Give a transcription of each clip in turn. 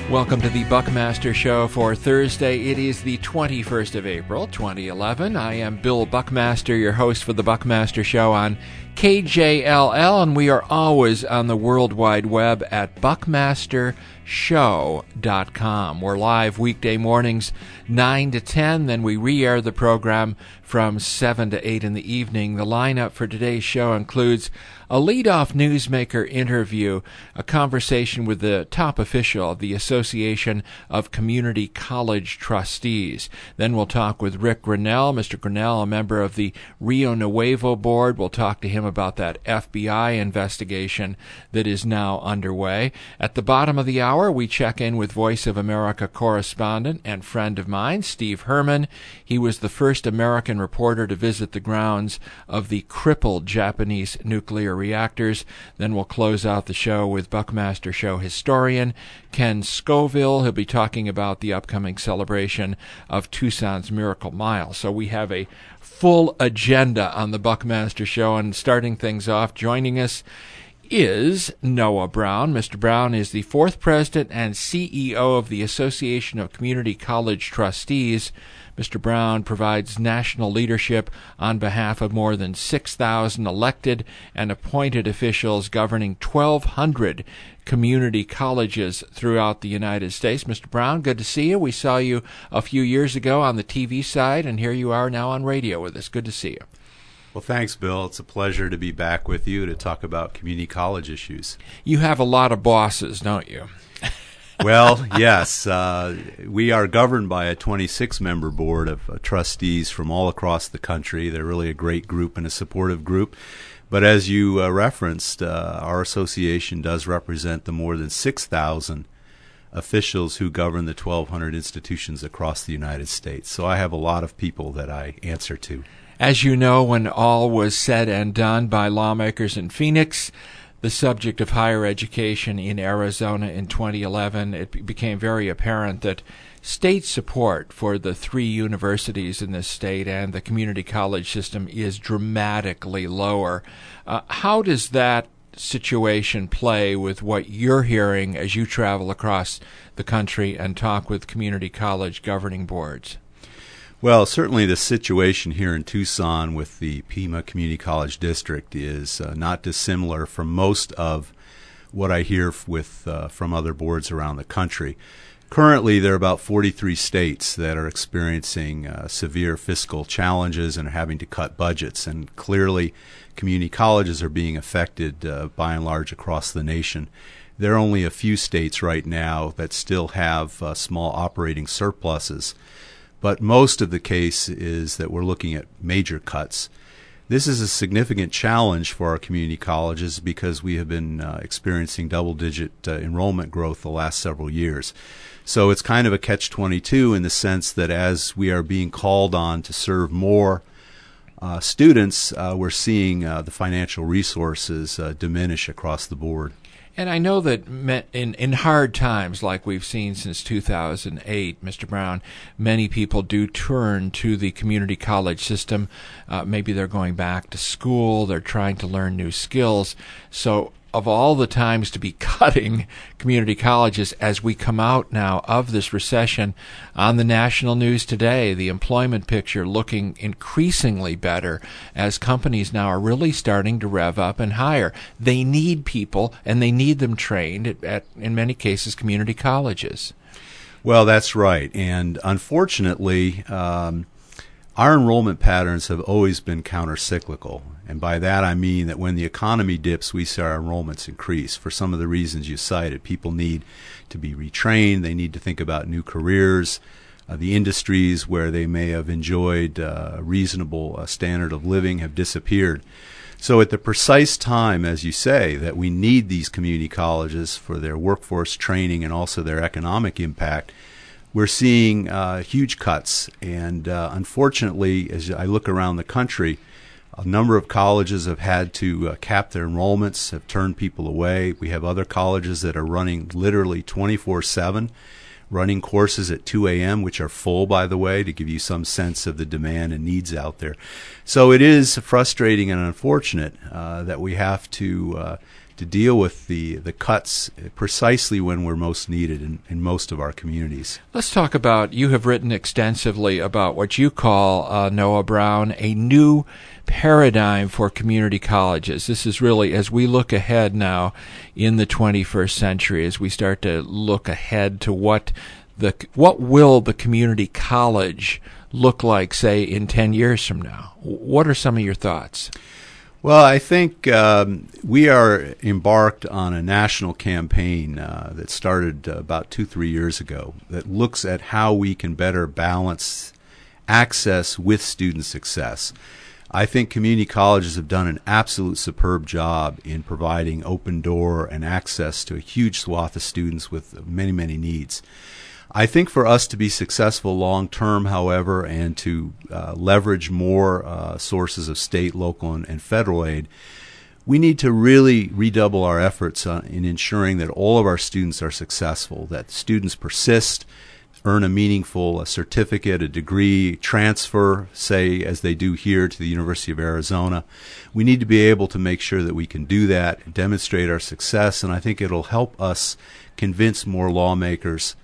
Welcome to the Buckmaster Show for Thursday. It is the 21st of April, 2011. I am Bill Buckmaster, your host for the Buckmaster Show on KJLL, and we are always on the World Wide Web at buckmastershow.com. We're live weekday mornings 9 to 10, then we re-air the program from 7 to 8 in the evening. The lineup for today's show includes a lead-off newsmaker interview, a conversation with the top official of the Association of Community College Trustees. Then we'll talk with Rick Grinnell. Mr. Grinnell, a member of the Rio Nuevo Board. We'll talk to him about that FBI investigation that is now underway. At the bottom of the hour, we check in with Voice of America correspondent and friend of mine, Steve Herman. He was the first American reporter to visit the grounds of the crippled Japanese nuclear reactors. Then we'll close out the show with Buckmaster Show historian Ken Scoville. He'll be talking about the upcoming celebration of Tucson's Miracle Mile. So we have a full agenda on the Buckmaster Show, and starting things off, joining us is Noah Brown. Mr. Brown is the fourth president and CEO of the Association of Community College Trustees. Mr. Brown provides national leadership on behalf of more than 6,000 elected and appointed officials governing 1,200 community colleges throughout the United States. Mr. Brown, good to see you. We saw you a few years ago on the TV side, and here you are now on radio with us. Good to see you. Well, thanks, Bill. It's a pleasure to be back with you to talk about community college issues. You have a lot of bosses, don't you? Well, yes. We are governed by a 26-member board of trustees from all across the country. They're really a great group and a supportive group. But as you referenced, our association does represent the more than 6,000 officials who govern the 1,200 institutions across the United States. So I have a lot of people that I answer to. As you know, when all was said and done by lawmakers in Phoenix, the subject of higher education in Arizona in 2011, it became very apparent that state support for the three universities in this state and the community college system is dramatically lower. How does that situation play with what you're hearing as you travel across the country and talk with community college governing boards? Well, certainly the situation here in Tucson with the Pima Community College District is not dissimilar from most of what I hear from other boards around the country. Currently, there are about 43 states that are experiencing severe fiscal challenges and are having to cut budgets, and clearly community colleges are being affected by and large across the nation. There are only a few states right now that still have small operating surpluses. But most of the case is that we're looking at major cuts. This is a significant challenge for our community colleges because we have been experiencing double-digit enrollment growth the last several years. So it's kind of a catch-22 in the sense that as we are being called on to serve more students, we're seeing the financial resources diminish across the board. And I know that in hard times like we've seen since 2008, Mr. Brown, many people do turn to the community college system. Maybe they're going back to school, they're trying to learn new skills. So of all the times to be cutting community colleges as we come out now of this recession, on the national news today, the employment picture looking increasingly better as companies now are really starting to rev up and hire. They need people, and they need them trained at in many cases, community colleges. Well, that's right. And unfortunately, our enrollment patterns have always been countercyclical. And by that I mean that when the economy dips, we see our enrollments increase for some of the reasons you cited. People need to be retrained. They need to think about new careers. The industries where they may have enjoyed a reasonable standard of living have disappeared. So at the precise time, as you say, that we need these community colleges for their workforce training and also their economic impact, we're seeing huge cuts. And unfortunately, as I look around the country, a number of colleges have had to cap their enrollments, have turned people away. We have other colleges that are running literally 24/7, running courses at 2 a.m., which are full, by the way, to give you some sense of the demand and needs out there. So it is frustrating and unfortunate that we have to to deal with the cuts precisely when we're most needed in most of our communities. Let's talk about, you have written extensively about what you call, Noah Brown, a new paradigm for community colleges. This is really, as we look ahead now in the 21st century, as we start to look ahead to what will the community college look like, say, in 10 years from now? What are some of your thoughts? Well, I think we are embarked on a national campaign that started about 2-3 years ago that looks at how we can better balance access with student success. I think community colleges have done an absolute superb job in providing open door and access to a huge swath of students with many, many needs. I think for us to be successful long term, however, and to leverage more sources of state, local, and federal aid, we need to really redouble our efforts in ensuring that all of our students are successful, that students persist, earn a meaningful certificate, a degree, transfer, say, as they do here to the University of Arizona. We need to be able to make sure that we can do that, demonstrate our success, and I think it'll help us convince more lawmakers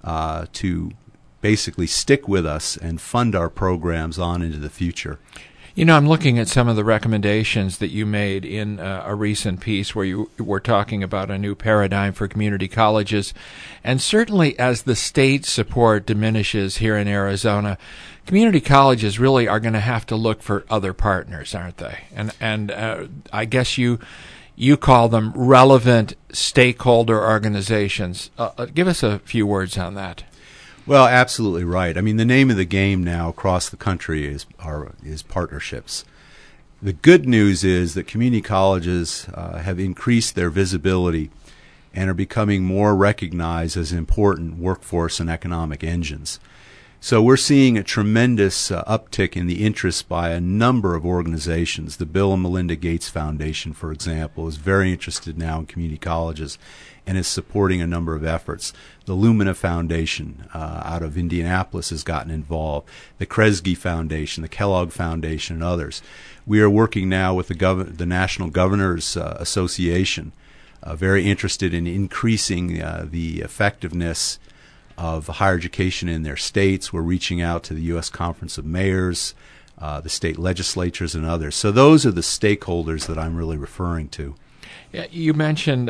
to basically stick with us and fund our programs on into the future. You know, I'm looking at some of the recommendations that you made in a recent piece where you were talking about a new paradigm for community colleges. And certainly as the state support diminishes here in Arizona, community colleges really are going to have to look for other partners, aren't they? And I guess you call them relevant stakeholder organizations. Give us a few words on that. Well, absolutely right. I mean, the name of the game now across the country is partnerships. The good news is that community colleges have increased their visibility and are becoming more recognized as important workforce and economic engines. So we're seeing a tremendous uptick in the interest by a number of organizations. The Bill and Melinda Gates Foundation, for example, is very interested now in community colleges and is supporting a number of efforts. The Lumina Foundation out of Indianapolis has gotten involved. The Kresge Foundation, the Kellogg Foundation, and others. We are working now with the National Governors Association, very interested in increasing the effectiveness of higher education in their states. We're reaching out to the U.S. Conference of Mayors, the state legislatures, and others. So those are the stakeholders that I'm really referring to. Yeah, you mentioned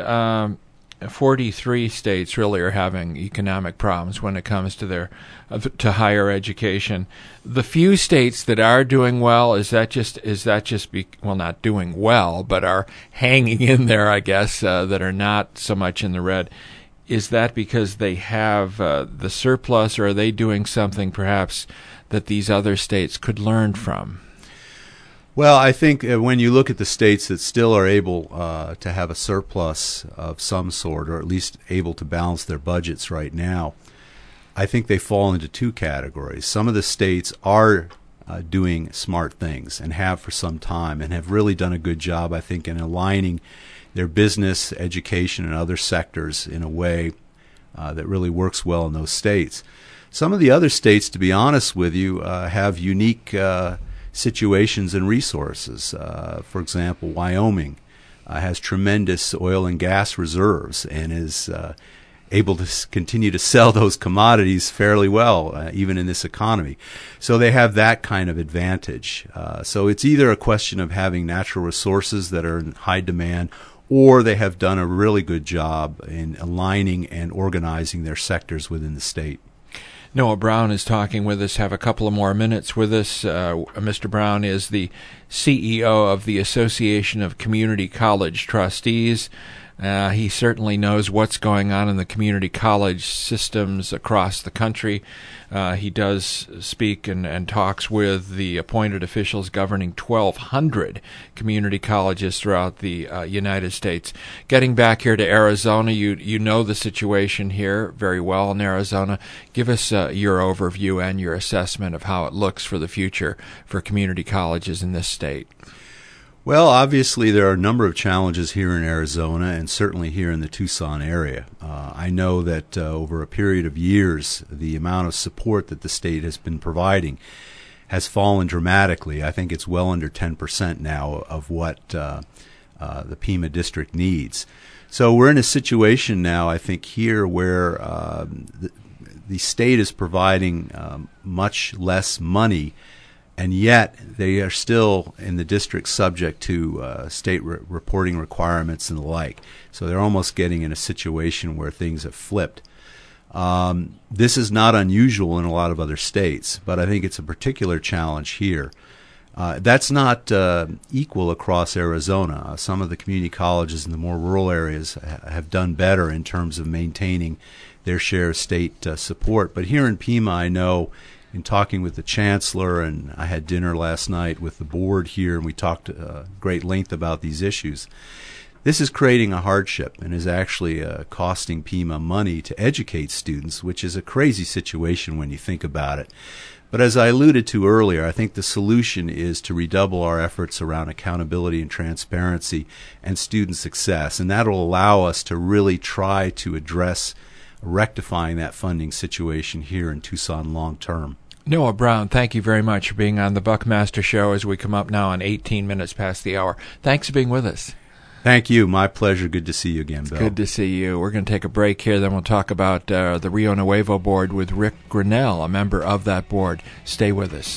43 states really are having economic problems when it comes to to higher education. The few states that are doing well, is that just not doing well, but are hanging in there, I guess, that are not so much in the red? Is that because they have the surplus, or are they doing something perhaps that these other states could learn from? Well, I think when you look at the states that still are able to have a surplus of some sort, or at least able to balance their budgets right now, I think they fall into two categories. Some of the states are doing smart things and have for some time, and have really done a good job, I think, in aligning their business, education, and other sectors in a way that really works well in those states. Some of the other states, to be honest with you, have unique situations and resources. For example, Wyoming has tremendous oil and gas reserves and is able to continue to sell those commodities fairly well, even in this economy. So they have that kind of advantage. So it's either a question of having natural resources that are in high demand, or they have done a really good job in aligning and organizing their sectors within the state. Noah Brown is talking with us. Have a couple of more minutes with us. Mr. Brown is the CEO of the Association of Community College Trustees. He certainly knows what's going on in the community college systems across the country. He does speak and talks with the appointed officials governing 1,200 community colleges throughout the United States. Getting back here to Arizona, you know the situation here very well in Arizona. Give us your overview and your assessment of how it looks for the future for community colleges in this state. Well, obviously there are a number of challenges here in Arizona, and certainly here in the Tucson area. I know that over a period of years, the amount of support that the state has been providing has fallen dramatically. I think it's well under 10% now of what the Pima district needs. So we're in a situation now, I think, here where the state is providing much less money, and yet they are still in the district subject to state reporting requirements and the like. So they're almost getting in a situation where things have flipped. This is not unusual in a lot of other states, but I think it's a particular challenge here. That's not equal across Arizona. Some of the community colleges in the more rural areas have done better in terms of maintaining their share of state support. But here in Pima, I know in talking with the chancellor, and I had dinner last night with the board here, and we talked great length about these issues. This is creating a hardship and is actually costing Pima money to educate students, which is a crazy situation when you think about it. But as I alluded to earlier, I think the solution is to redouble our efforts around accountability and transparency and student success, and that will allow us to really try to address rectifying that funding situation here in Tucson long term. Noah Brown, thank you very much for being on the Buckmaster Show as we come up now on 18 minutes past the hour. Thanks for being with us. Thank you. My pleasure. Good to see you again, Bill. Good to see you. We're going to take a break here, then we'll talk about the Rio Nuevo board with Rick Grinnell, a member of that board. Stay with us.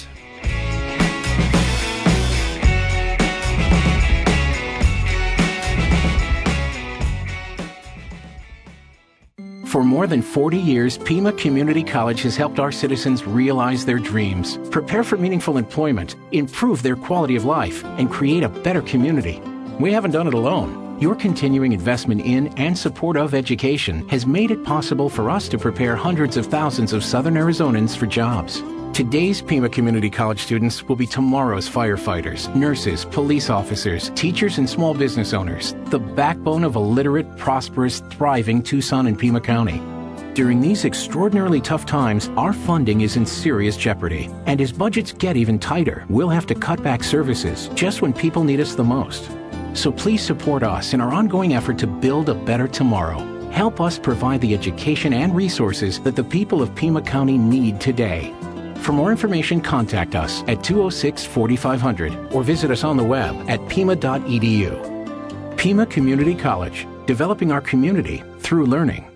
For more than 40 years, Pima Community College has helped our citizens realize their dreams, prepare for meaningful employment, improve their quality of life, and create a better community. We haven't done it alone. Your continuing investment in and support of education has made it possible for us to prepare hundreds of thousands of Southern Arizonans for jobs. Today's Pima Community College students will be tomorrow's firefighters, nurses, police officers, teachers, and small business owners, the backbone of a literate, prosperous, thriving Tucson and Pima County. During these extraordinarily tough times, our funding is in serious jeopardy. And as budgets get even tighter, we'll have to cut back services just when people need us the most. So please support us in our ongoing effort to build a better tomorrow. Help us provide the education and resources that the people of Pima County need today. For more information, contact us at 206-4500 or visit us on the web at pima.edu. Pima Community College, developing our community through learning.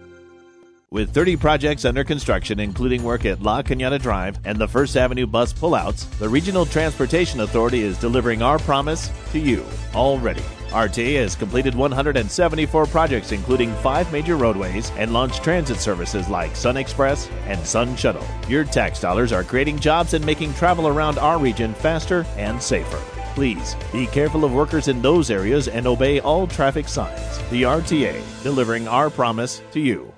With 30 projects under construction, including work at La Cañada Drive and the First Avenue bus pullouts, the Regional Transportation Authority is delivering our promise to you already. RTA has completed 174 projects, including 5 major roadways, and launched transit services like Sun Express and Sun Shuttle. Your tax dollars are creating jobs and making travel around our region faster and safer. Please be careful of workers in those areas and obey all traffic signs. The RTA, delivering our promise to you.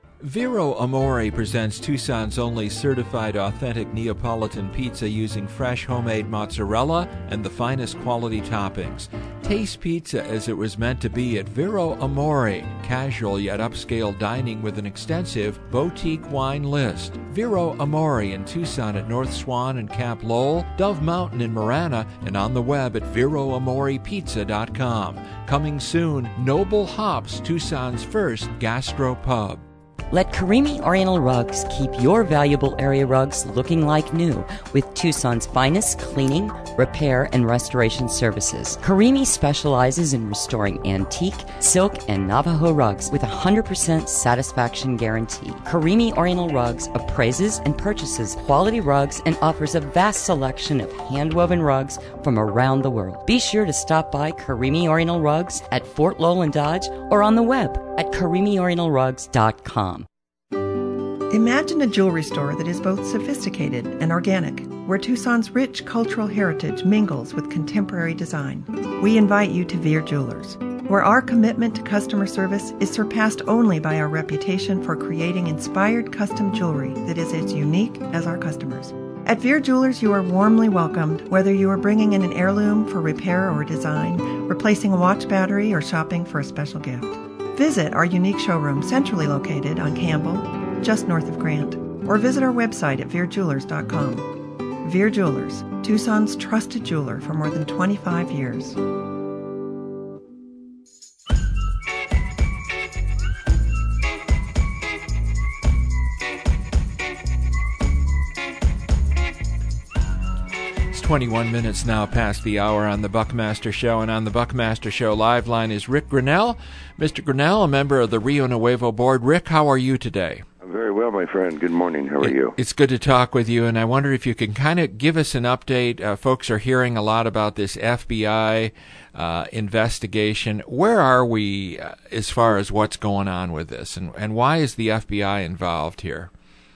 Vero Amore presents Tucson's only certified authentic Neapolitan pizza using fresh homemade mozzarella and the finest quality toppings. Taste pizza as it was meant to be at Vero Amore, casual yet upscale dining with an extensive boutique wine list. Vero Amore in Tucson at North Swan and Camp Lowell, Dove Mountain in Marana, and on the web at VeroAmorePizza.com. Coming soon, Noble Hops, Tucson's first gastro pub. Let Karimi Oriental Rugs keep your valuable area rugs looking like new with Tucson's finest cleaning, repair, and restoration services. Karimi specializes in restoring antique, silk, and Navajo rugs with a 100% satisfaction guarantee. Karimi Oriental Rugs appraises and purchases quality rugs and offers a vast selection of hand-woven rugs from around the world. Be sure to stop by Karimi Oriental Rugs at Fort Lowell and Dodge or on the web at KarimiOrientalRugs.com. Imagine a jewelry store that is both sophisticated and organic, where Tucson's rich cultural heritage mingles with contemporary design. We invite you to Veer Jewelers, where our commitment to customer service is surpassed only by our reputation for creating inspired custom jewelry that is as unique as our customers. At Veer Jewelers, you are warmly welcomed, whether you are bringing in an heirloom for repair or design, replacing a watch battery, or shopping for a special gift. Visit our unique showroom centrally located on Campbell, just north of Grant, or visit our website at veerjewelers.com. Veer Jewelers, Tucson's trusted jeweler for more than 25 years. 21 minutes now past the hour on the Buckmaster Show, and on the Buckmaster Show live line is Rick Grinnell. Mr. Grinnell, a member of the Rio Nuevo board. Rick, how are you today? I'm very well, my friend. Good morning. How are you? It's good to talk with you, and I wonder if you can kind of give us an update. Folks are hearing a lot about this FBI investigation. Where are we as far as what's going on with this, and why is the FBI involved here?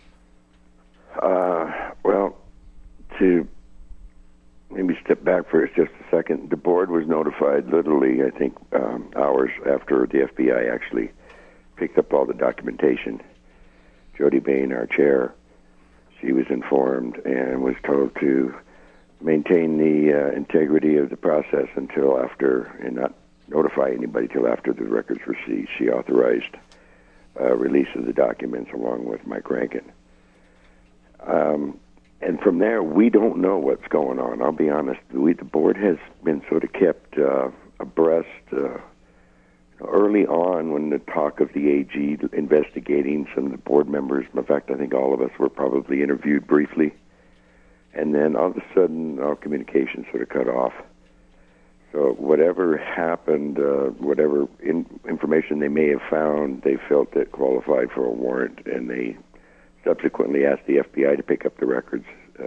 Well, to maybe step back for just a second, the board was notified literally, I think, hours after the FBI actually picked up all the documentation. Jody Bain, our chair, she was informed and was told to maintain the integrity of the process until after, and not notify anybody till after the records were seized. She authorized release of the documents along with Mike Rankin. And from there, we don't know what's going on. I'll be honest. The board has been sort of kept abreast early on when the talk of the AG investigating some of the board members. In fact, I think all of us were probably interviewed briefly. And then all of a sudden, all communication sort of cut off. So whatever happened, whatever information they may have found, they felt that qualified for a warrant, and they subsequently asked the FBI to pick up the records.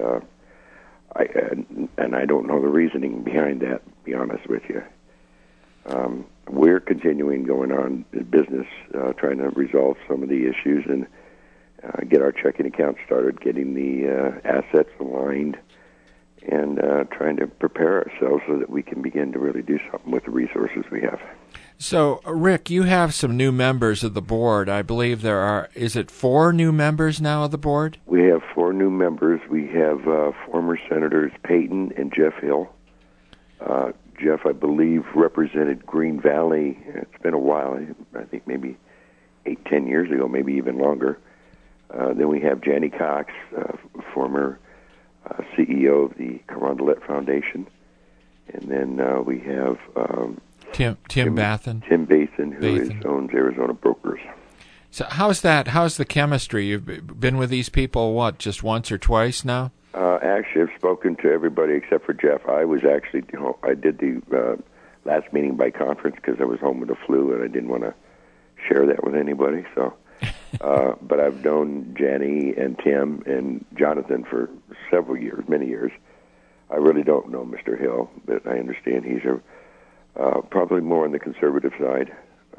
And I don't know the reasoning behind that, to be honest with you. We're continuing going on business, trying to resolve some of the issues and get our checking account started, getting the assets aligned, and trying to prepare ourselves so that we can begin to really do something with the resources we have. So, Rick, you have some new members of the board. I believe there are, is it 4 new members now of the board? We have 4 new members. We have former Senators Payton and Jeff Hill. Jeff, I believe, represented Green Valley. It's been a while. I think maybe 8-10 years ago, maybe even longer. Then we have Jenny Cox, former CEO of the Carondelet Foundation. And then we have Tim Bathen. Tim Bathen, who owns Arizona Brokers. So how's that? How's the chemistry? You've been with these people, just once or twice now? Actually, I've spoken to everybody except for Jeff. I was actually, I did the last meeting by conference because I was home with the flu and I didn't want to share that with anybody. So, but I've known Jenny and Tim and Jonathan for several years, many years. I really don't know Mr. Hill, but I understand he's probably more on the conservative side.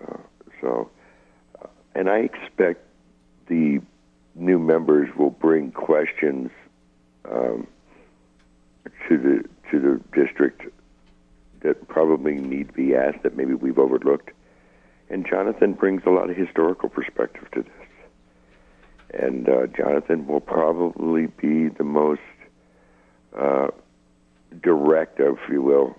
And I expect the new members will bring questions to the district that probably need to be asked that maybe we've overlooked. And Jonathan brings a lot of historical perspective to this. And Jonathan will probably be the most direct, if you will,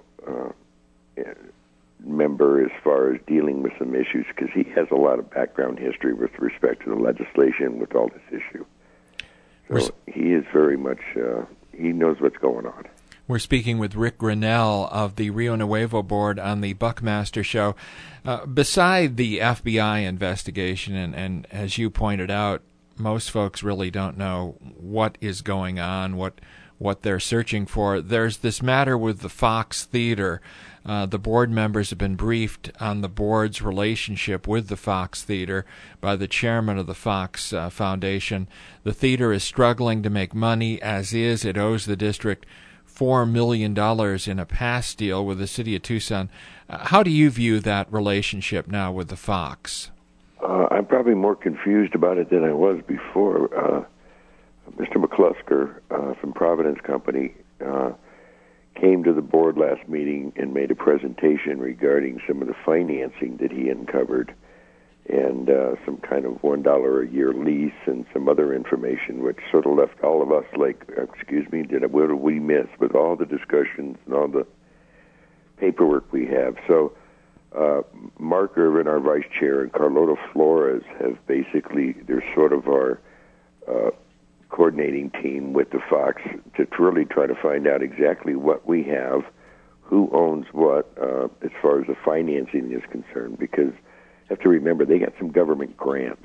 member as far as dealing with some issues, because he has a lot of background history with respect to the legislation with all this issue. So he is very much, he knows what's going on. We're speaking with Rick Grinnell of the Rio Nuevo board on the Buckmaster Show. Beside the FBI investigation, and as you pointed out, most folks really don't know what is going on, what they're searching for. There's this matter with the Fox Theater. The board members have been briefed on the board's relationship with the Fox Theater by the chairman of the Fox Foundation. The theater is struggling to make money, as is. It owes the district $4 million in a past deal with the city of Tucson. How do you view that relationship now with the Fox? I'm probably more confused about it than I was before. Mr. McClusker from Providence Company came to the board last meeting and made a presentation regarding some of the financing that he uncovered and some kind of $1 a year lease and some other information, which sort of left all of us like, excuse me, what did we miss with all the discussions and all the paperwork we have? So Mark Irvin, our vice chair, and Carlota Flores have basically, they're sort of our coordinating team with the Fox to really try to find out exactly what we have, who owns what, as far as the financing is concerned, because you have to remember they got some government grants,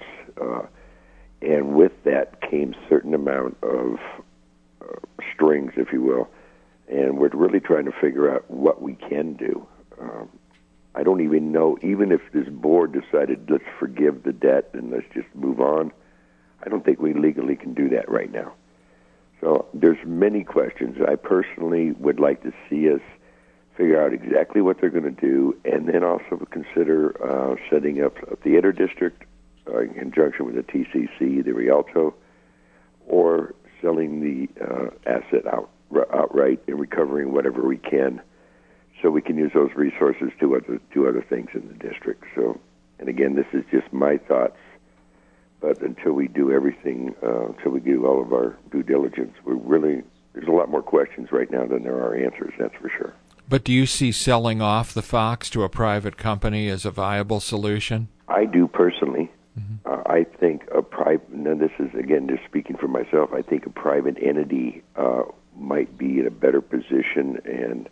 and with that came certain amount of strings, if you will, And we're really trying to figure out what we can do. I don't even know, even if this board decided let's forgive the debt and let's just move on, I don't think we legally can do that right now. So there's many questions. I personally would like to see us figure out exactly what they're going to do, and then also consider setting up a theater district in conjunction with the TCC, the Rialto, or selling the asset outright and recovering whatever we can, so we can use those resources to other things in the district. So, and again, this is just my thoughts. But until we do everything, until we do all of our due diligence, there's a lot more questions right now than there are answers. That's for sure. But do you see selling off the Fox to a private company as a viable solution? I do personally. I think a private. Now, this is again just speaking for myself. I think a private entity might be in a better position and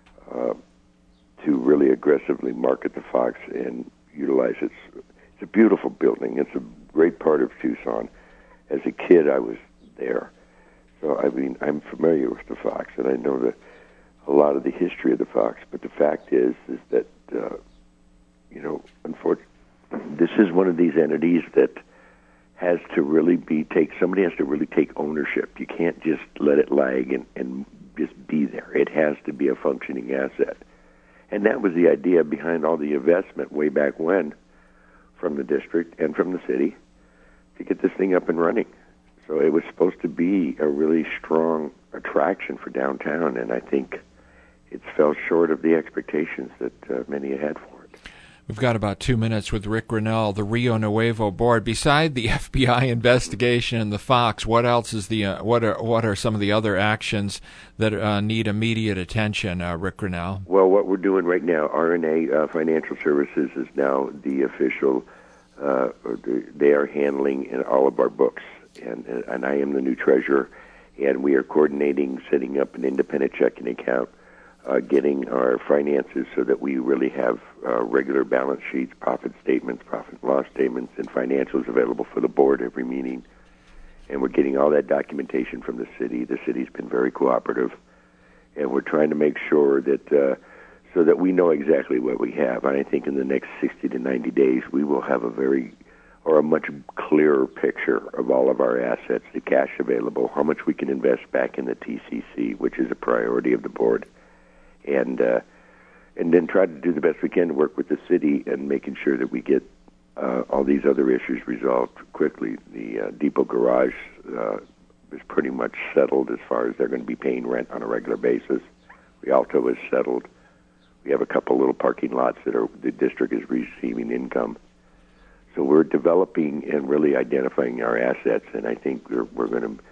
to really aggressively market the Fox and utilize its. It's a beautiful building. It's a great part of Tucson. As a kid, I was there, so I mean I'm familiar with the Fox, and I know a lot of the history of the Fox. But the fact is that unfortunately, this is one of these entities that has to really somebody has to really take ownership. You can't just let it lag and just be there. It has to be a functioning asset. And that was the idea behind all the investment way back when from the district and from the city to get this thing up and running. So it was supposed to be a really strong attraction for downtown, and I think it's fell short of the expectations that many had for it. We've got about 2 minutes with Rick Grinnell, the Rio Nuevo board. Beside the FBI investigation and the Fox, what else is what are some of the other actions that need immediate attention, Rick Grinnell? Well, what we're doing right now, RNA Financial Services is now the official. They are handling in all of our books, and I am the new treasurer, and we are coordinating setting up an independent checking account. Getting our finances so that we really have regular balance sheets, profit statements, profit and loss statements, and financials available for the board every meeting. And we're getting all that documentation from the city. The city's been very cooperative, and we're trying to make sure that so that we know exactly what we have. And I think in the next 60 to 90 days, we will have a much clearer picture of all of our assets, the cash available, how much we can invest back in the TCC, which is a priority of the board. And then try to do the best we can to work with the city and making sure that we get all these other issues resolved quickly. The depot garage is pretty much settled as far as they're going to be paying rent on a regular basis. Rialto is settled. We have a couple little parking lots that the district is receiving income. So we're developing and really identifying our assets, and I think we're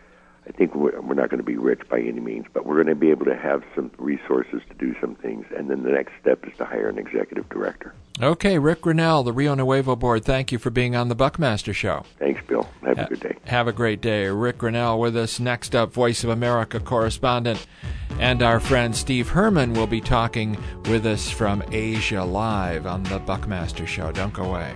not going to be rich by any means, but we're going to be able to have some resources to do some things, and then the next step is to hire an executive director. Okay, Rick Grinnell, the Rio Nuevo board, thank you for being on the Buckmaster Show. Thanks, Bill. Have a good day. Have a great day. Rick Grinnell with us. Next up, Voice of America correspondent and our friend Steve Herman will be talking with us from Asia live on the Buckmaster Show. Don't go away.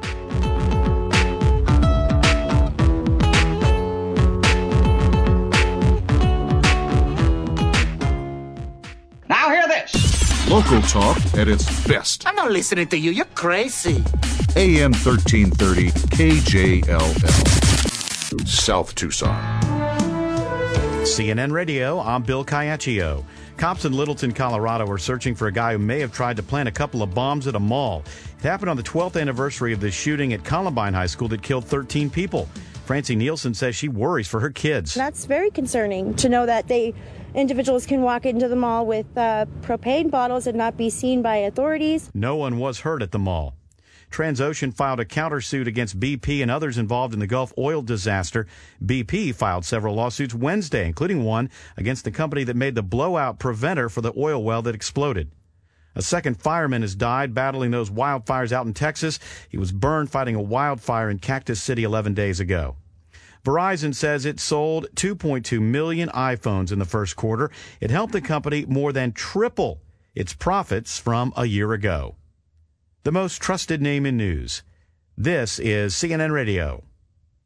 Local talk at its best. I'm not listening to you. You're crazy. AM 1330 KJLL. South Tucson. CNN Radio, I'm Bill Caiaccio. Cops in Littleton, Colorado are searching for a guy who may have tried to plant a couple of bombs at a mall. It happened on the 12th anniversary of the shooting at Columbine High School that killed 13 people. Francie Nielsen says she worries for her kids. That's very concerning to know that individuals can walk into the mall with propane bottles and not be seen by authorities. No one was hurt at the mall. Transocean filed a countersuit against BP and others involved in the Gulf oil disaster. BP filed several lawsuits Wednesday, including one against the company that made the blowout preventer for the oil well that exploded. A second fireman has died battling those wildfires out in Texas. He was burned fighting a wildfire in Cactus City 11 days ago. Verizon says it sold 2.2 million iPhones in the first quarter. It helped the company more than triple its profits from a year ago. The most trusted name in news. This is CNN Radio.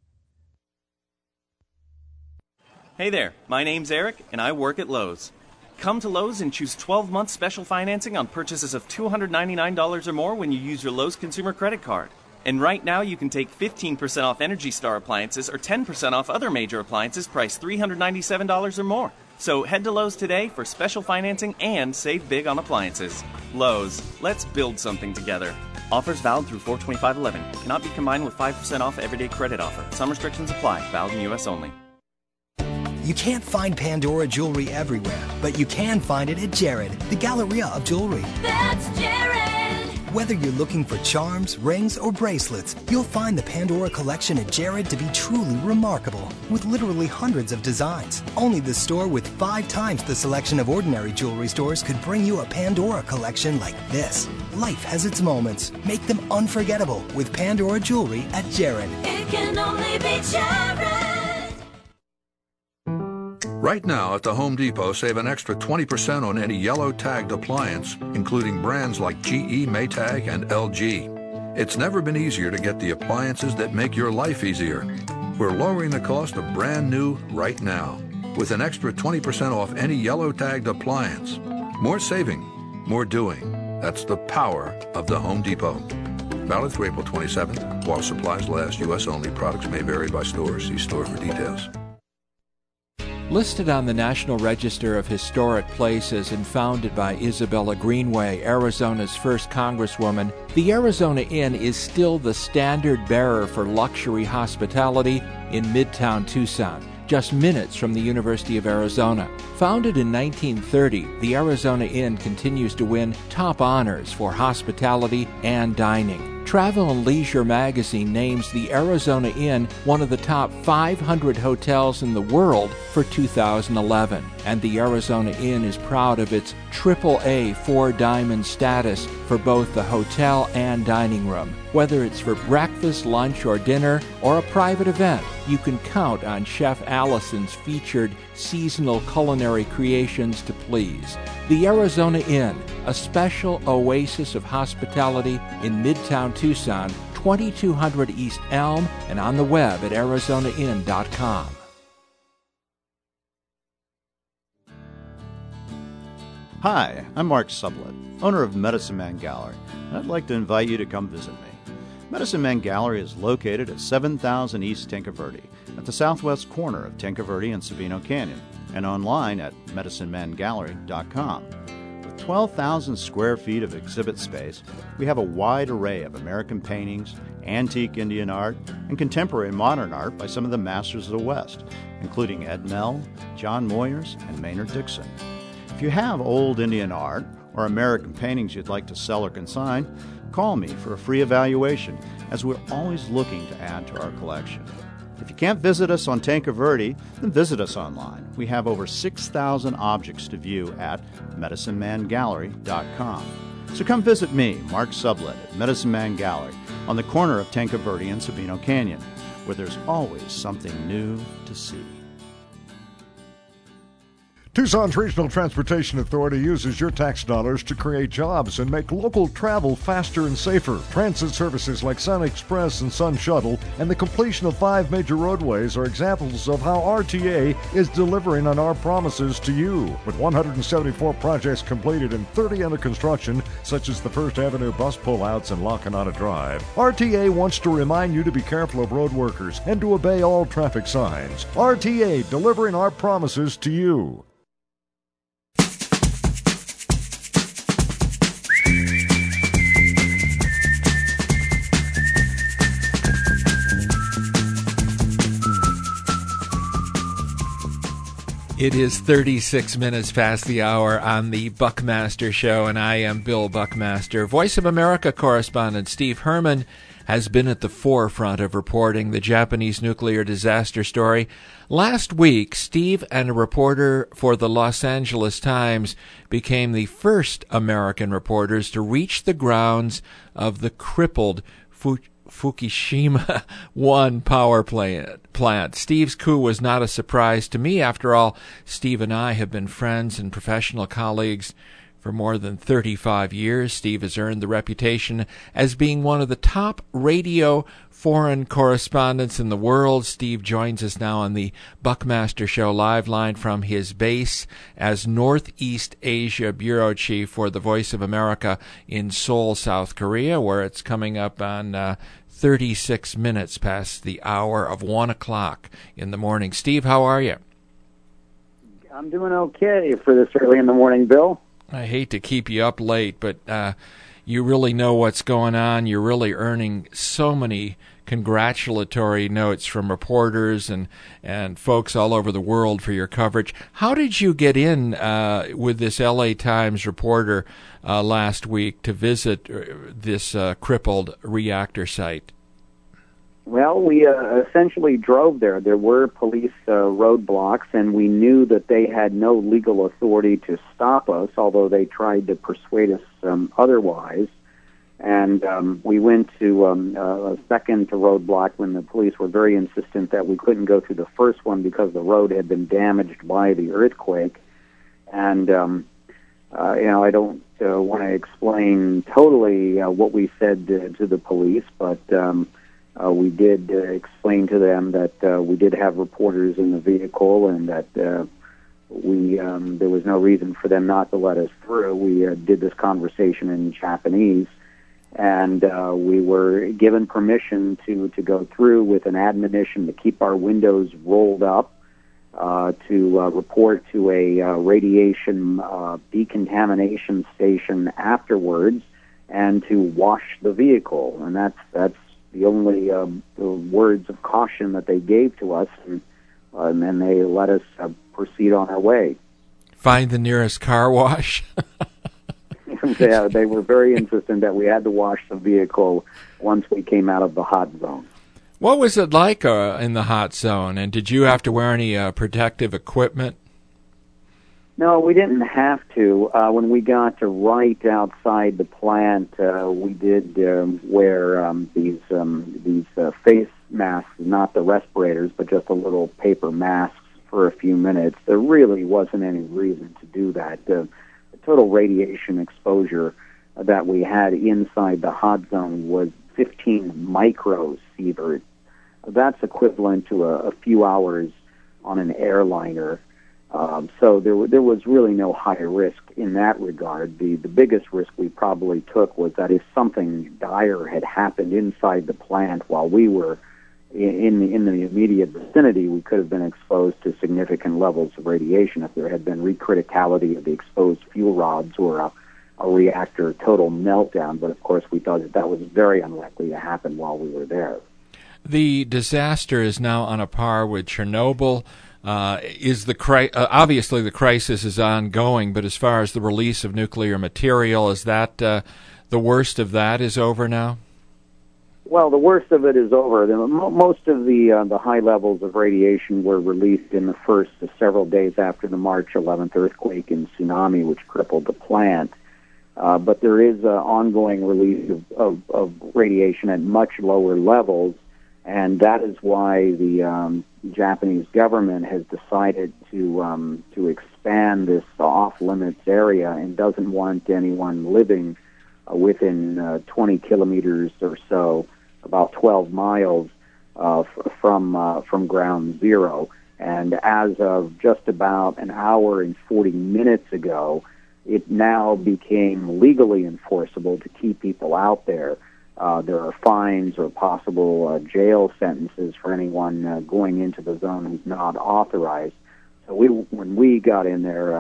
Hey there, my name's Eric, and I work at Lowe's. Come to Lowe's and choose 12-month special financing on purchases of $299 or more when you use your Lowe's consumer credit card. And right now you can take 15% off Energy Star appliances or 10% off other major appliances priced $397 or more. So head to Lowe's today for special financing and save big on appliances. Lowe's, let's build something together. Offers valid through 4/25/11. Cannot be combined with 5% off everyday credit offer. Some restrictions apply. Valid in U.S. only. You can't find Pandora jewelry everywhere, but you can find it at Jared, the Galleria of Jewelry. That's Jared! Whether you're looking for charms, rings, or bracelets, you'll find the Pandora collection at Jared to be truly remarkable, with literally hundreds of designs. Only the store with 5 times the selection of ordinary jewelry stores could bring you a Pandora collection like this. Life has its moments. Make them unforgettable with Pandora jewelry at Jared. It can only be Jared! Right now at the Home Depot, save an extra 20% on any yellow tagged appliance, including brands like GE, Maytag, and LG. It's never been easier to get the appliances that make your life easier. We're lowering the cost of brand new right now with an extra 20% off any yellow tagged appliance. More saving, more doing. That's the power of the Home Depot. Valid through April 27th. While supplies last, U.S. only. Products may vary by store. See store for details. Listed on the National Register of Historic Places and founded by Isabella Greenway, Arizona's first Congresswoman, the Arizona Inn is still the standard bearer for luxury hospitality in Midtown Tucson, just minutes from the University of Arizona. Founded in 1930, the Arizona Inn continues to win top honors for hospitality and dining. Travel and Leisure magazine names the Arizona Inn one of the top 500 hotels in the world for 2011. And the Arizona Inn is proud of its AAA 4-diamond status for both the hotel and dining room. Whether it's for breakfast, lunch, or dinner, or a private event, you can count on Chef Allison's featured seasonal culinary creations to please. The Arizona Inn, a special oasis of hospitality in Midtown Tucson, 2200 East Elm, and on the web at arizonainn.com. Hi, I'm Mark Sublett, owner of Medicine Man Gallery, and I'd like to invite you to come visit me. Medicine Man Gallery is located at 7000 East Tinka Verde, at the southwest corner of Tinka Verde and Sabino Canyon, and online at medicinemangallery.com. With 12,000 square feet of exhibit space, we have a wide array of American paintings, antique Indian art, and contemporary modern art by some of the masters of the West, including Ed Mell, John Moyers, and Maynard Dixon. If you have old Indian art or American paintings you'd like to sell or consign, call me for a free evaluation, as we're always looking to add to our collection. If you can't visit us on Tinka Verde, then visit us online. We have over 6,000 objects to view at medicinemangallery.com. So come visit me, Mark Sublett, at Medicine Man Gallery on the corner of Tinka Verde and Sabino Canyon, where there's always something new to see. Tucson's Regional Transportation Authority uses your tax dollars to create jobs and make local travel faster and safer. Transit services like Sun Express and Sun Shuttle and the completion of 5 major roadways are examples of how RTA is delivering on our promises to you. With 174 projects completed and 30 under construction, such as the First Avenue bus pullouts and La Canada Drive, RTA wants to remind you to be careful of road workers and to obey all traffic signs. RTA, delivering our promises to you. It is 36 minutes past the hour on the Buckmaster Show, and I am Bill Buckmaster. Voice of America correspondent Steve Herman has been at the forefront of reporting the Japanese nuclear disaster story. Last week, Steve and a reporter for the Los Angeles Times became the first American reporters to reach the grounds of the crippled Fukushima 1 power plant. Steve's coup was not a surprise to me. After all, Steve and I have been friends and professional colleagues For more than 35 years, Steve has earned the reputation as being one of the top radio foreign correspondents in the world. Steve joins us now on the Buckmaster Show live line from his base as Northeast Asia Bureau Chief for the Voice of America in Seoul, South Korea, where it's coming up on 36 minutes past the hour of 1 o'clock in the morning. Steve, how are you? I'm doing okay for this early in the morning, Bill. I hate to keep you up late, but you really know what's going on. You're really earning so many congratulatory notes from reporters and folks all over the world for your coverage. How did you get in with this LA Times reporter last week to visit this crippled reactor site? Well, we essentially drove there. There were police roadblocks, and we knew that they had no legal authority to stop us, although they tried to persuade us otherwise. And we went to a second roadblock when the police were very insistent that we couldn't go through the first one because the road had been damaged by the earthquake. And, I don't want to explain totally what we said to the police, but we did explain to them that we did have reporters in the vehicle and that there was no reason for them not to let us through. We did this conversation in Japanese, and we were given permission to go through with an admonition to keep our windows rolled up, to report to a radiation decontamination station afterwards, and to wash the vehicle. And that's the only the words of caution that they gave to us, and then they let us proceed on our way. Find the nearest car wash? Yeah, they were very insistent that we had to wash the vehicle once we came out of the hot zone. What was it like in the hot zone, and did you have to wear any protective equipment? No, we didn't have to. When we got to right outside the plant, we did wear these face masks, not the respirators, but just a little paper masks for a few minutes. There really wasn't any reason to do that. The total radiation exposure that we had inside the hot zone was 15 microsieverts. That's equivalent to a few hours on an airliner. So there was really no high risk in that regard. The biggest risk we probably took was that if something dire had happened inside the plant while we were in the immediate vicinity, we could have been exposed to significant levels of radiation if there had been recriticality of the exposed fuel rods or a reactor total meltdown. But of course, we thought that was very unlikely to happen while we were there. The disaster is now on a par with Chernobyl. Obviously the crisis is ongoing, but as far as the release of nuclear material, is that the worst of that is over now? Well, the worst of it is over. Most of the high levels of radiation were released in the first several days after the March 11th earthquake and tsunami, which crippled the plant. But there is ongoing release of radiation at much lower levels, and that is why the Japanese government has decided to expand this off-limits area and doesn't want anyone living within 20 kilometers or so, about 12 miles from ground zero. And as of just about an hour and 40 minutes ago, it now became legally enforceable to keep people out there. There are fines or possible jail sentences for anyone going into the zone who's not authorized. So when we got in there,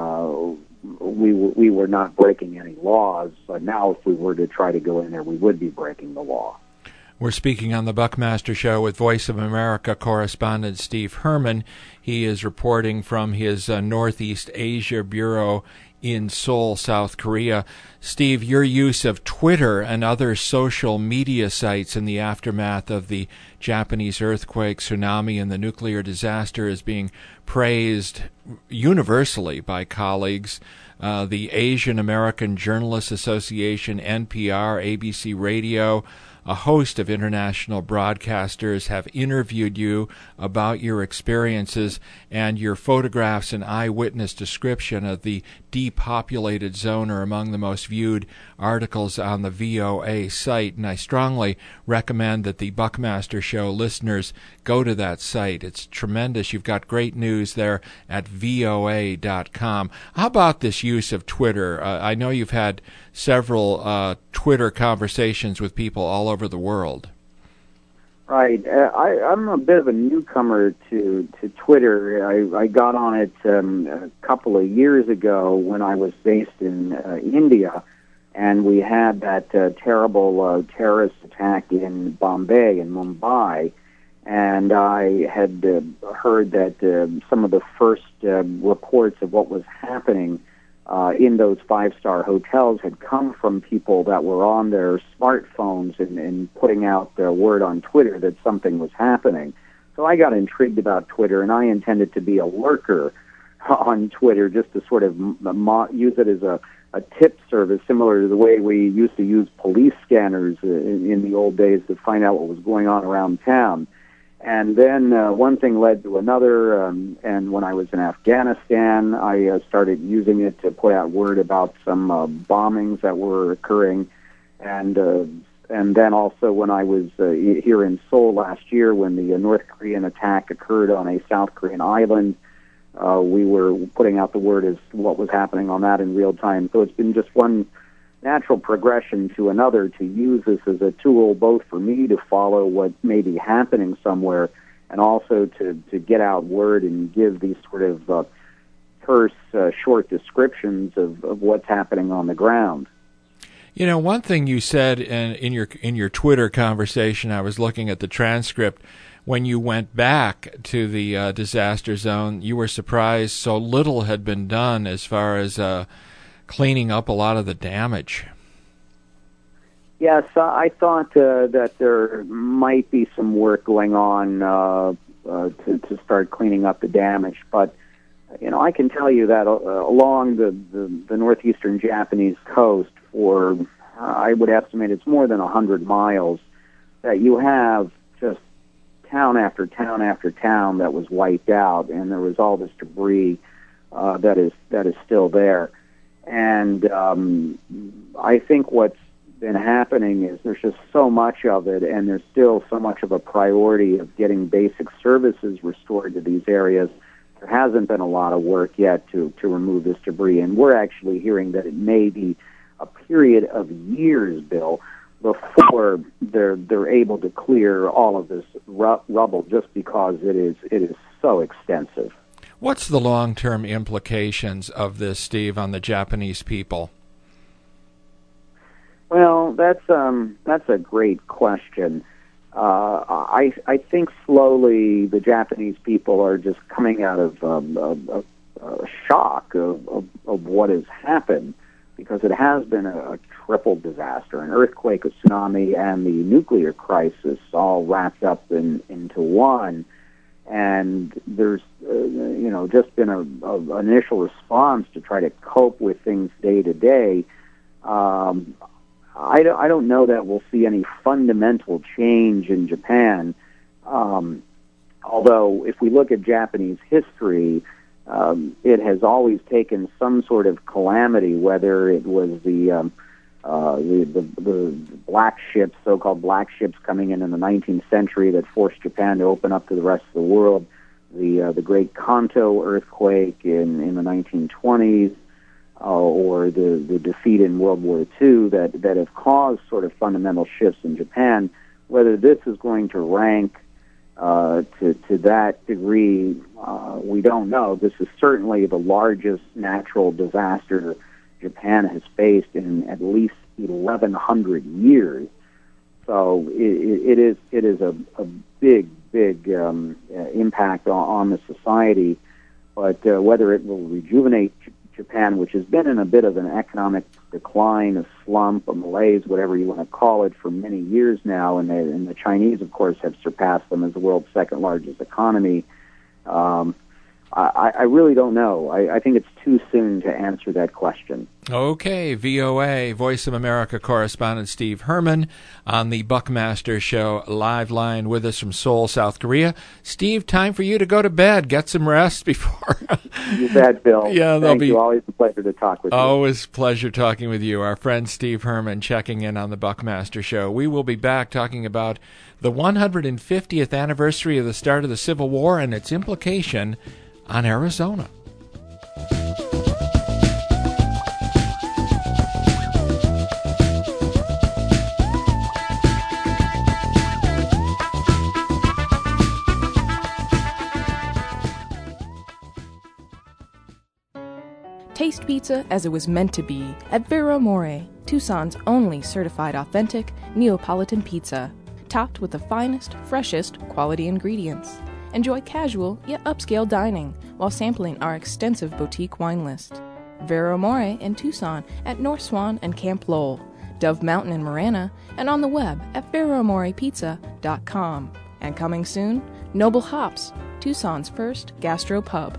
we were not breaking any laws. But now if we were to try to go in there, we would be breaking the law. We're speaking on the Buckmaster Show with Voice of America correspondent Steve Herman. He is reporting from his Northeast Asia Bureau in Seoul, South Korea. Steve, your use of Twitter and other social media sites in the aftermath of the Japanese earthquake, tsunami, and the nuclear disaster is being praised universally by colleagues. The Asian American Journalists Association, NPR, ABC Radio, a host of international broadcasters have interviewed you about your experiences, and your photographs and eyewitness description of the depopulated zone are among the most viewed articles on the VOA site. And I strongly recommend that the Buckmaster Show listeners go to that site. It's tremendous. You've got great news there at VOA.com. How about this use of Twitter? I know you've had several Twitter conversations with people all over the world. Right. I'm a bit of a newcomer to Twitter. I got on it a couple of years ago when I was based in India, and we had that terrible terrorist attack in Bombay, in Mumbai, and I had heard that some of the first reports of what was happening in those five-star hotels had come from people that were on their smartphones and putting out their word on Twitter that something was happening. So I got intrigued about Twitter, and I intended to be a lurker on Twitter just to sort of use it as a tip service, similar to the way we used to use police scanners in the old days to find out what was going on around town. And then one thing led to another, and when I was in Afghanistan, I started using it to put out word about some bombings that were occurring, and then also when I was here in Seoul last year, when the North Korean attack occurred on a South Korean island, we were putting out the word as to what was happening on that in real time. So it's been just one natural progression to another to use this as a tool both for me to follow what may be happening somewhere and also to get out word and give these sort of terse, short descriptions of what's happening on the ground. You know, one thing you said in your Twitter conversation, I was looking at the transcript, when you went back to the disaster zone, you were surprised so little had been done as far as cleaning up a lot of the damage. Yes, I thought that there might be some work going on to start cleaning up the damage, but you know, I can tell you that along the northeastern Japanese coast, for I would estimate it's more than 100 miles, that you have just town after town after town that was wiped out, and there was all this debris that is still there. And I think what's been happening is there's just so much of it, and there's still so much of a priority of getting basic services restored to these areas. There hasn't been a lot of work yet to remove this debris, and we're actually hearing that it may be a period of years, Bill, before they're able to clear all of this rubble, just because it is so extensive. What's the long-term implications of this, Steve, on the Japanese people? Well, that's a great question. I think slowly the Japanese people are just coming out of a shock of what has happened, because it has been a triple disaster, an earthquake, a tsunami, and the nuclear crisis all wrapped up into one. And there's, just been an initial response to try to cope with things day to day. I don't know that we'll see any fundamental change in Japan. Although, if we look at Japanese history, it has always taken some sort of calamity, whether it was the black ships, so-called black ships coming in the 19th century that forced Japan to open up to the rest of the world, the Great Kanto earthquake in the 1920s, or the defeat in World War II that have caused sort of fundamental shifts in Japan. Whether this is going to rank to that degree, we don't know. This is certainly the largest natural disaster Japan has faced in at least 1,100 years. So it is a big impact on the society. But whether it will rejuvenate Japan, which has been in a bit of an economic decline, a slump, a malaise, whatever you want to call it, for many years now, and the Chinese, of course, have surpassed them as the world's second largest economy. I really don't know. I think it's too soon to answer that question. Okay, VOA, Voice of America correspondent Steve Herman on the Buckmaster Show live line with us from Seoul, South Korea. Steve, time for you to go to bed. Get some rest before. You bet, Bill. Yeah, Thank you. Always a pleasure to talk with you. Always a pleasure talking with you. Our friend Steve Herman checking in on the Buckmaster Show. We will be back talking about the 150th anniversary of the start of the Civil War and its implication on Arizona. Taste pizza as it was meant to be at Vero More, Tucson's only certified authentic Neapolitan pizza, topped with the finest, freshest quality ingredients. Enjoy casual yet upscale dining while sampling our extensive boutique wine list. Vero More in Tucson at North Swan and Camp Lowell, Dove Mountain in Marana, and on the web at veromorepizza.com. And coming soon, Noble Hops, Tucson's first gastropub.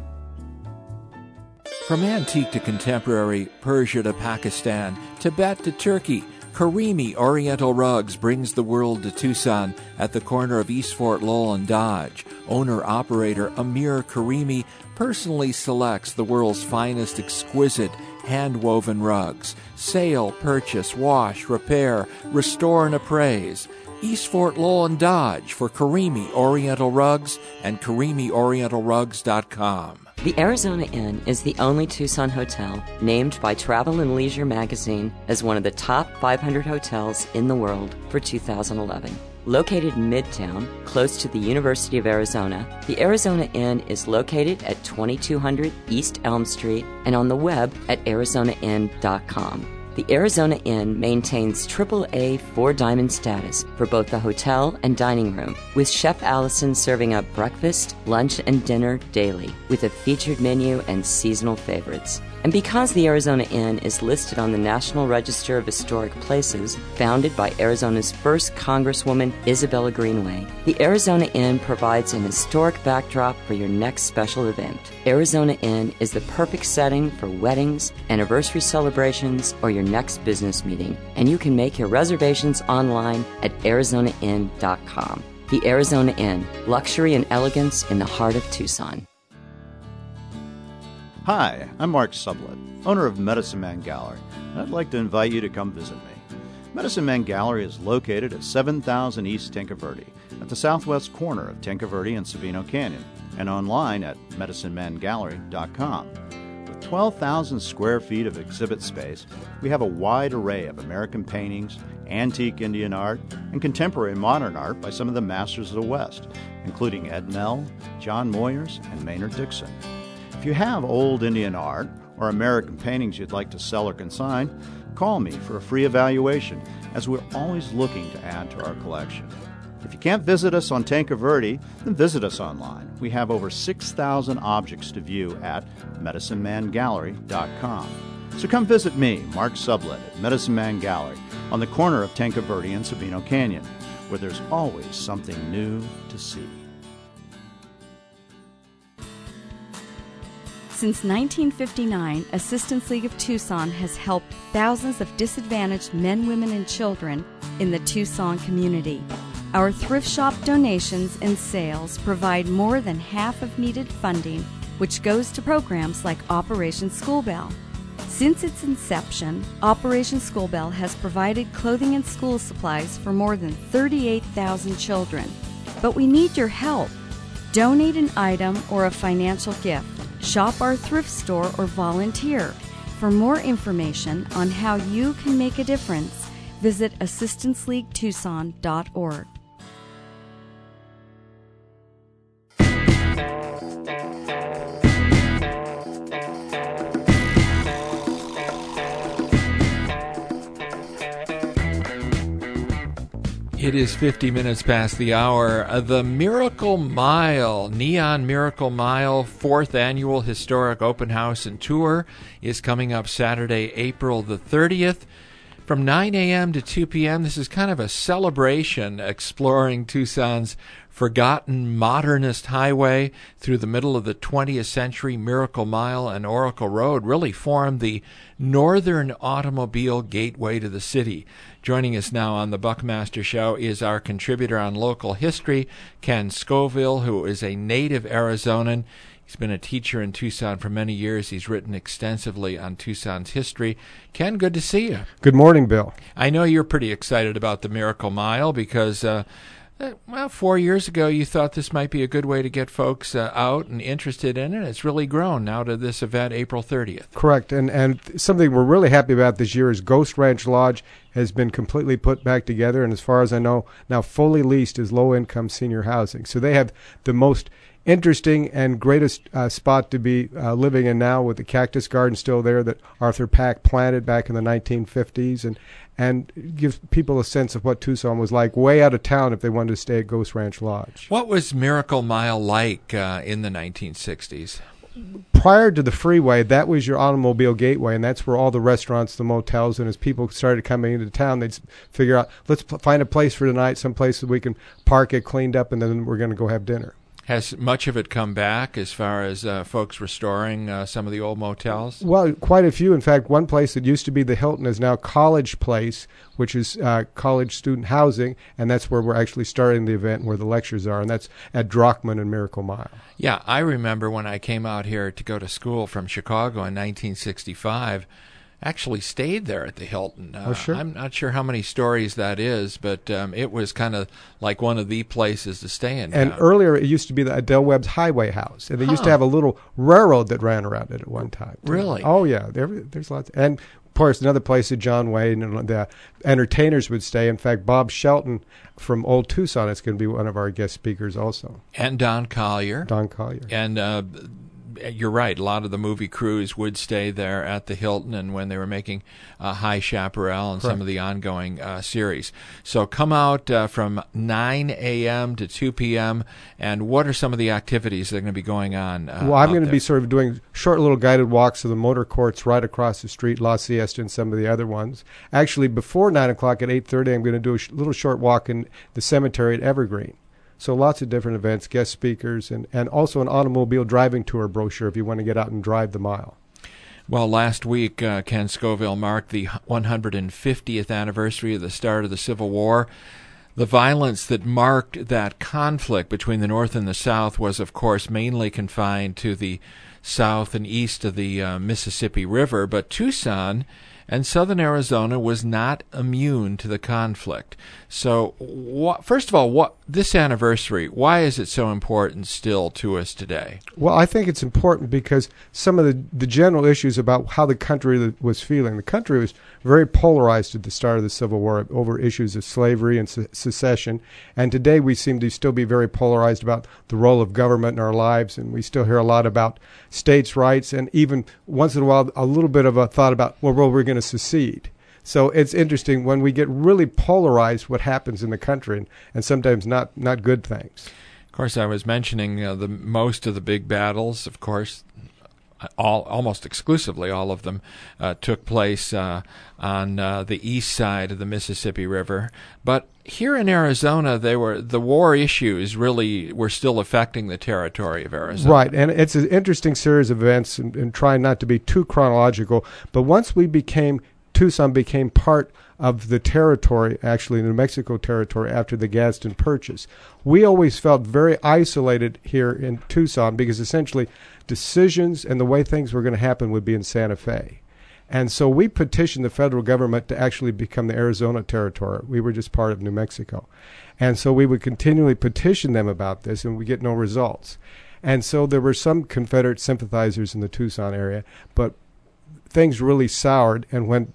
From antique to contemporary, Persia to Pakistan, Tibet to Turkey, Karimi Oriental Rugs brings the world to Tucson at the corner of East Fort Lowell and Dodge. Owner-operator Amir Karimi personally selects the world's finest exquisite hand-woven rugs. Sale, purchase, wash, repair, restore, and appraise. East Fort Lowell and Dodge for Karimi Oriental Rugs and KarimiOrientalRugs.com. The Arizona Inn is the only Tucson hotel named by Travel and Leisure magazine as one of the top 500 hotels in the world for 2011. Located in Midtown, close to the University of Arizona, the Arizona Inn is located at 2200 East Elm Street and on the web at arizonainn.com. The Arizona Inn maintains AAA 4-diamond status for both the hotel and dining room, with Chef Allison serving up breakfast, lunch, and dinner daily, with a featured menu and seasonal favorites. And because the Arizona Inn is listed on the National Register of Historic Places, founded by Arizona's first Congresswoman Isabella Greenway, the Arizona Inn provides an historic backdrop for your next special event. Arizona Inn is the perfect setting for weddings, anniversary celebrations, or your next business meeting, and you can make your reservations online at arizonainn.com. The Arizona Inn, luxury and elegance in the heart of Tucson. Hi, I'm Mark Sublett, owner of Medicine Man Gallery, and I'd like to invite you to come visit me. Medicine Man Gallery is located at 7000 East Tinka Verde, at the southwest corner of Tinka Verde and Sabino Canyon, and online at medicinemangallery.com. With 12,000 square feet of exhibit space, we have a wide array of American paintings, antique Indian art, and contemporary modern art by some of the masters of the West, including Ed Mell, John Moyers, and Maynard Dixon. If you have old Indian art or American paintings you'd like to sell or consign, call me for a free evaluation, as we're always looking to add to our collection. If you can't visit us on Tinka Verde, then visit us online. We have over 6,000 objects to view at medicinemangallery.com. So come visit me, Mark Sublett, at Medicine Man Gallery on the corner of Tinka Verde and Sabino Canyon, where there's always something new to see. Since 1959, Assistance League of Tucson has helped thousands of disadvantaged men, women, and children in the Tucson community. Our thrift shop donations and sales provide more than half of needed funding, which goes to programs like Operation School Bell. Since its inception, Operation School Bell has provided clothing and school supplies for more than 38,000 children. But we need your help. Donate an item or a financial gift. Shop our thrift store or volunteer. For more information on how you can make a difference, visit assistanceleaguetucson.org. It is 50 minutes past the hour. The Miracle Mile, Neon Miracle Mile, 4th Annual Historic Open House and Tour is coming up Saturday, April the 30th. From 9 a.m. to 2 p.m., this is kind of a celebration exploring Tucson's forgotten modernist highway through the middle of the 20th century. Miracle Mile and Oracle Road really form the northern automobile gateway to the city. Joining us now on the Buckmaster Show is our contributor on local history, Ken Scoville, who is a native Arizonan. He's been a teacher in Tucson for many years. He's written extensively on Tucson's history. Ken, good to see you. Good morning, Bill. I know you're pretty excited about the Miracle Mile because, 4 years ago you thought this might be a good way to get folks out and interested in it. It's really grown now to this event, April 30th. Correct. And something we're really happy about this year is Ghost Ranch Lodge has been completely put back together, and as far as I know, now fully leased as low-income senior housing. So they have the most interesting and greatest spot to be living in now, with the cactus garden still there that Arthur Pack planted back in the 1950s, and gives people a sense of what Tucson was like way out of town if they wanted to stay at Ghost Ranch Lodge. What was Miracle Mile like in the 1960s? Prior to the freeway, that was your automobile gateway, and that's where all the restaurants, the motels, and as people started coming into town, they'd figure out, let's find a place for tonight, some place that we can park it, cleaned up, and then we're going to go have dinner. Has much of it come back as far as folks restoring some of the old motels? Well, quite a few. In fact, one place that used to be the Hilton is now College Place, which is college student housing, and that's where we're actually starting the event, where the lectures are, and that's at Drockman and Miracle Mile. Yeah, I remember when I came out here to go to school from Chicago in 1965, actually stayed there at the Hilton. Sure. I'm not sure how many stories that is, but it was kind of like one of the places to stay in. And earlier it used to be the Adele Webb's Highway House, and they used to have a little railroad that ran around it at one time. Really? Oh, yeah. There's lots. And, of course, another place that John Wayne and the entertainers would stay. In fact, Bob Shelton from Old Tucson is going to be one of our guest speakers also. And Don Collier. Don Collier. And you're right. A lot of the movie crews would stay there at the Hilton, and when they were making High Chaparral and Correct. some of the ongoing series. So come out from 9 a.m. to 2 p.m. And what are some of the activities that are going to be going on? Well, I'm going to be sort of doing short little guided walks of the motor courts right across the street, La Siesta and some of the other ones. Actually, before 9 o'clock at 8:30, I'm going to do a little short walk in the cemetery at Evergreen. So lots of different events, guest speakers, and also an automobile driving tour brochure if you want to get out and drive the mile. Well, last week, Ken Scoville marked the 150th anniversary of the start of the Civil War. The violence that marked that conflict between the North and the South was, of course, mainly confined to the south and east of the Mississippi River, but Tucson and southern Arizona was not immune to the conflict. So, first of all, this anniversary, why is it so important still to us today? Well, I think it's important because some of the general issues about how the country was feeling. The country was very polarized at the start of the Civil War over issues of slavery and secession, and today we seem to still be very polarized about the role of government in our lives, and we still hear a lot about states' rights, and even once in a while a little bit of a thought about, well, we're going to secede. So it's interesting when we get really polarized what happens in the country, and sometimes not good things. Of course, I was mentioning most of the big battles, of course, almost exclusively all of them took place on the east side of the Mississippi River. But here in Arizona, the war issues really were still affecting the territory of Arizona. Right, and it's an interesting series of events, and trying not to be too chronological. But once Tucson became part of the territory, actually New Mexico territory, after the Gadsden Purchase, we always felt very isolated here in Tucson because essentially decisions and the way things were going to happen would be in Santa Fe. And so we petitioned the federal government to actually become the Arizona territory. We were just part of New Mexico. And so we would continually petition them about this, and we get no results. And so there were some Confederate sympathizers in the Tucson area, but things really soured. And when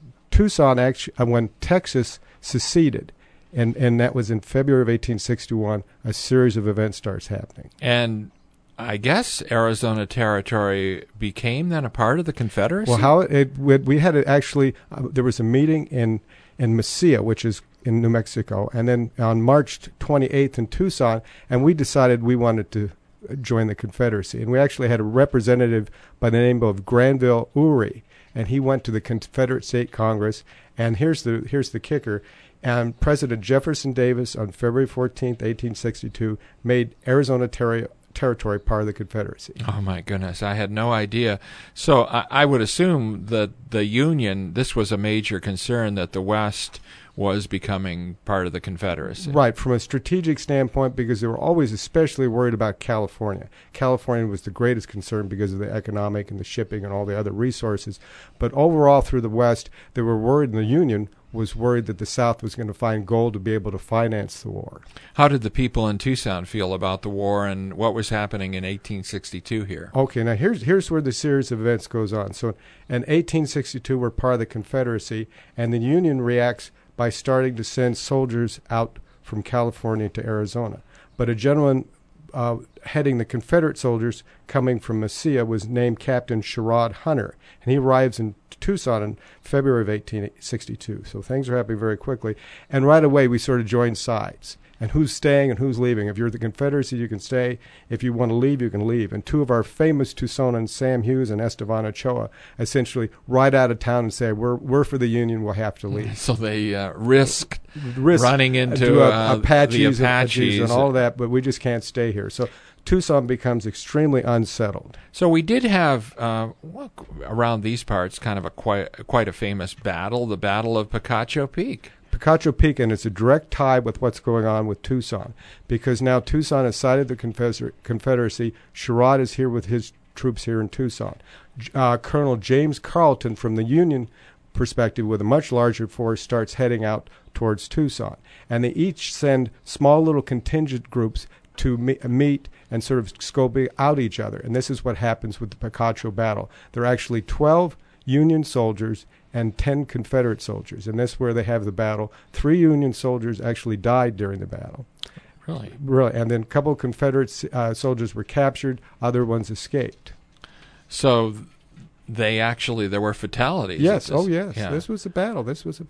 Texas seceded, and that was in February of 1861, a series of events starts happening. And I guess Arizona Territory became then a part of the Confederacy? Well, we had it actually, there was a meeting in Mesilla, which is in New Mexico, and then on March 28th in Tucson, and we decided we wanted to join the Confederacy. And we actually had a representative by the name of Granville Urey, and he went to the Confederate State Congress. And here's the kicker. And President Jefferson Davis on February 14th, 1862, made Arizona territory part of the Confederacy. Oh, my goodness. I had no idea. So I would assume that the Union, this was a major concern that the West was becoming part of the Confederacy. Right, from a strategic standpoint, because they were always especially worried about California. California was the greatest concern because of the economic and the shipping and all the other resources. But overall through the West, they were worried, and the Union was worried that the South was going to find gold to be able to finance the war. How did the people in Tucson feel about the war, and what was happening in 1862 here? Okay, now here's where the series of events goes on. So in 1862, we're part of the Confederacy, and the Union reacts by starting to send soldiers out from California to Arizona. But a gentleman heading the Confederate soldiers coming from Mesilla was named Captain Sherrod Hunter, and he arrives in Tucson in February of 1862. So things are happening very quickly. And right away, we sort of join sides. And who's staying and who's leaving. If you're the Confederacy, you can stay. If you want to leave, you can leave. And two of our famous Tucsonans, Sam Hughes and Esteban Ochoa, essentially ride out of town and say, we're for the Union, we'll have to leave. So they risk running into Apaches the Apaches and all that, but we just can't stay here. So Tucson becomes extremely unsettled. So we did have, around these parts, kind of quite a famous battle, the Battle of Picacho Peak. Picacho Peak, and it's a direct tie with what's going on with Tucson, because now Tucson has sided the Confederacy. Sherrod is here with his troops here in Tucson. Colonel James Carleton, from the Union perspective, with a much larger force, starts heading out towards Tucson. And they each send small little contingent groups to meet and sort of scope out each other. And this is what happens with the Picacho battle. There are actually 12 Union soldiers and 10 Confederate soldiers, and that's where they have the battle. 3 Union soldiers actually died during the battle. Really? Really, and then a couple of Confederate soldiers were captured, other ones escaped. So there were fatalities. Yes, yes. Yeah. This was a battle.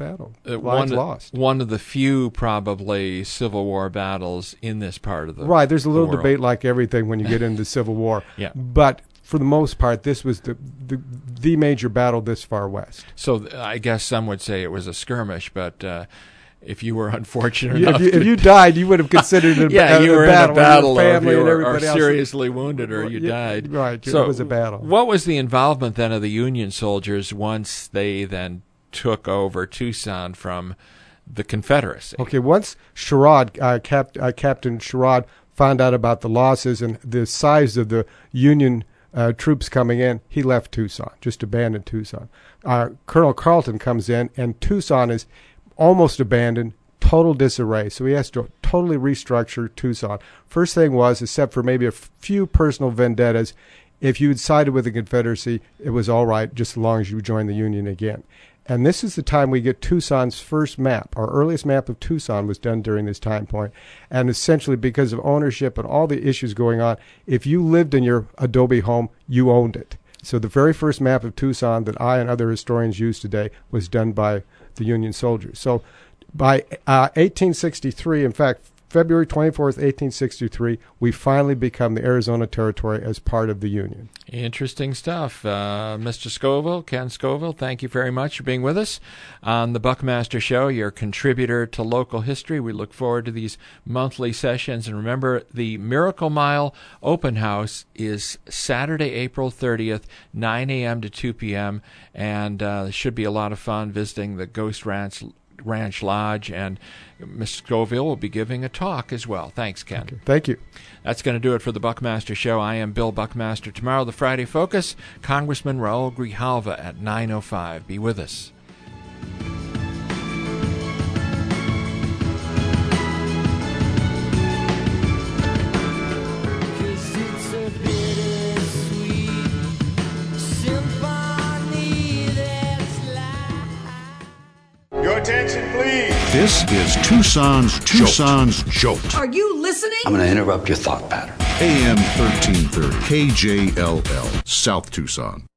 Lives lost. One of the few, probably, Civil War battles in this part of the Right, there's a little world. debate like everything when you get into the Civil War. Yeah. But for the most part, this was the major battle this far west. So I guess some would say it was a skirmish, but if you were unfortunate enough if you died, you would have considered it you were battle. In a battle, your family or and everybody else seriously wounded, or you died. Right, so it was a battle. What was the involvement then of the Union soldiers once they then took over Tucson from the Confederacy? Okay, once Sherrod, Captain Sherrod, found out about the losses and the size of the Union troops coming in, he left Tucson, just abandoned Tucson. Colonel Carleton comes in, and Tucson is almost abandoned, total disarray. So he has to totally restructure Tucson. First thing was, except for maybe a few personal vendettas, if you had sided with the Confederacy, it was all right, just as long as you joined the Union again. And this is the time we get Tucson's first map. Our earliest map of Tucson was done during this time point. And essentially, because of ownership and all the issues going on, if you lived in your adobe home, you owned it. So the very first map of Tucson that I and other historians use today was done by the Union soldiers. So by 1863, in fact, February 24th, 1863, we finally become the Arizona Territory as part of the Union. Interesting stuff. Mr. Scoville, Ken Scoville, thank you very much for being with us on the Buckmaster Show, your contributor to local history. We look forward to these monthly sessions. And remember, the Miracle Mile Open House is Saturday, April 30th, 9 a.m. to 2 p.m., and it should be a lot of fun visiting the Ghost Ranch Lodge, and Mr. Scoville will be giving a talk as well. Thanks, Ken. Okay. Thank you. That's going to do it for the Buckmaster Show. I am Bill Buckmaster. Tomorrow, the Friday Focus, Congressman Raul Grijalva at 9:05. Be with us. Your attention, please. This is Tucson's Jolt. Are you listening? I'm going to interrupt your thought pattern. AM 1330, KJLL, South Tucson.